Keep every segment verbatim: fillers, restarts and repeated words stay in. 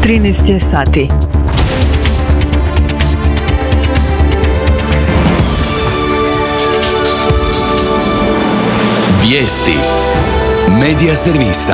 trinaest je sati. Vijesti Medija servisa.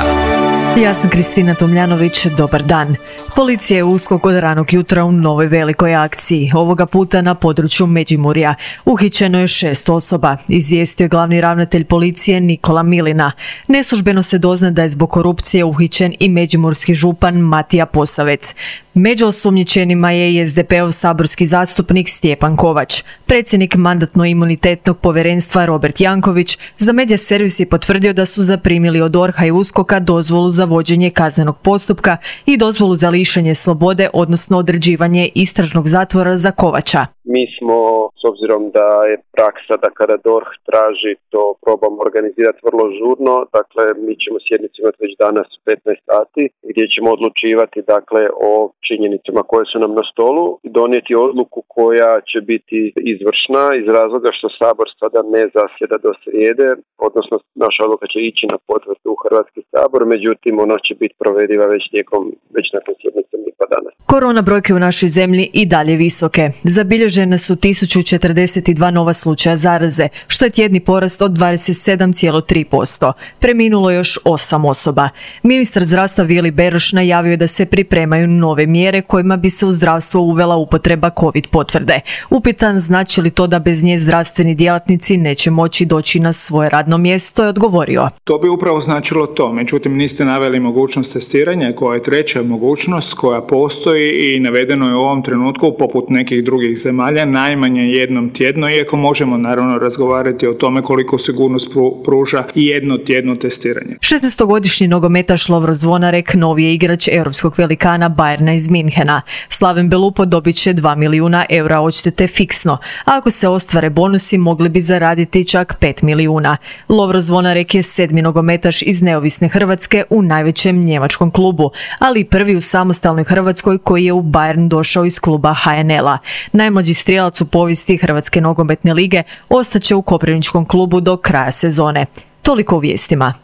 Ja sam Kristina Tomljanović, dobar dan. Policija je USKOK od ranog jutra u novoj velikoj akciji, ovoga puta na području Međimurja. Uhićeno je šest osoba, izvijestio je glavni ravnatelj policije Nikola Milina. Neslužbeno se dozna da je zbog korupcije uhićen i međimurski župan Matija Posavec. Među osumnjičenima je i es de pe ov saborski zastupnik Stjepan Kovač. Predsjednik Mandatno-imunitetnog povjerenstva Robert Janković za Medija servis je potvrdio da su zaprimili od orha i USKOK-a dozvolu za vođenje kaznenog postupka i dozvolu za lišenje slobode, odnosno određivanje istražnog zatvora za Kovača. Mi smo, s obzirom da je praksa da kada D O R H traži, to probamo organizirati vrlo žurno. Dakle, mi ćemo sjednicu imati već danas u petnaest sati, gdje ćemo odlučivati dakle o činjenicama koje su nam na stolu i donijeti odluku koja će biti izvršna iz razloga što Sabor sada ne zasjeda do srijede, odnosno naša odluka će ići na potvrdu u Hrvatski sabor, međutim ona će biti provediva već tijekom, već nakon sjednice mi pa danas. Korona brojke u našoj zemlji i dalje visoke. Zabilježene su tisuću četrdeset dva nova slučaja zaraze, što je tjedni porast od dvadeset sedam zarez tri posto. Preminulo je još osam osoba. Ministar zdravstva Vili Beroš najavio je da se pripremaju nove mjere kojima bi se u zdravstvo uvela upotreba COVID potvrde. Upitan znači li to da bez nje zdravstveni djelatnici neće moći doći na svoje radno mjesto, je odgovorio. To bi upravo značilo to, međutim niste naveli mogućnost testiranja koja je treća mogućnost koja postoji i navedeno je u ovom trenutku poput nekih drugih zemalja najmanje jednom tjedno, iako možemo naravno razgovarati o tome koliko sigurnost pruža i jedno tjedno testiranje. šesnaestogodišnji nogometaš Lovro Zvonarek novi je igrač europskog velikana Bayerna iz Minhena. Slaven Belupo dobit će dva milijuna eura odštete fiksno, a ako se ostvare bonusi mogli bi zaraditi čak pet milijuna. Lovro Zvonarek je sedmi nogometaš iz neovisne Hrvatske u najvećem njemačkom klubu, ali i prvi u samostalnoj Hrvatskoj koji je u Bayern došao iz kluba ha en el a. Najmlađi strijelac u povijesti Hrvatske nogometne lige ostaće u koprivničkom klubu do kraja sezone. Toliko u vijestima.